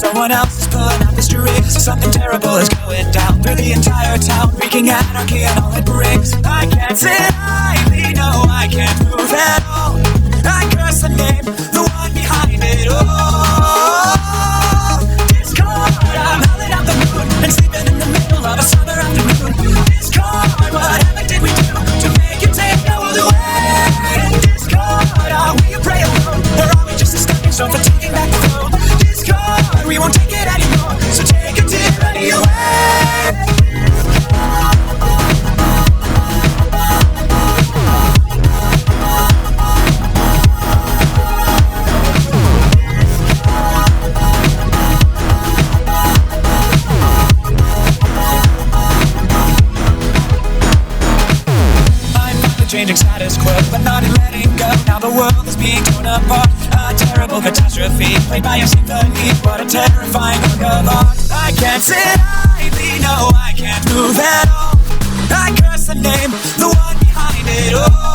no one else is pulling out the strings. Something terrible is going down through the entire town, wreaking anarchy and all it brings. I can't sit idly, no, I can't move at all. I curse the name, the one behind it all. Discord, I'm howling out the moon and sleeping in the middle of a summer afternoon. Discord, what heaven did we do to make you take the world away? Discord, are we a prey alone, or are we just a stepping stone for taking back the throne? Discord, we won't take it anymore, so take a tyranny away. Changing status quo, but not in letting go. Now the world is being torn apart. A terrible catastrophe played by a symphony. What a terrifying work of art. I can't sit idly, no, I can't move at all. I curse the name, the one behind it all.